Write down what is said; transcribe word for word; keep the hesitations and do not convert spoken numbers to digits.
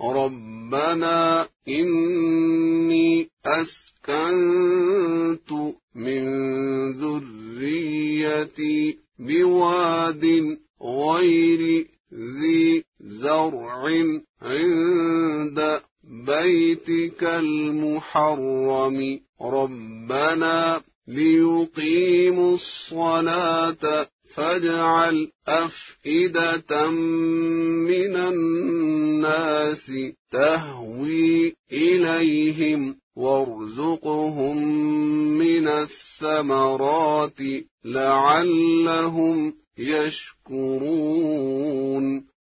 ربنا إني أسكنت من ذريتي بواد غير ذي زرع عند بيتك المحرم ربنا ليقيموا الصلاة فاجعل أفئدة من الناس تهوي إليهم وارزقهم من الثمرات لعلهم يشكرون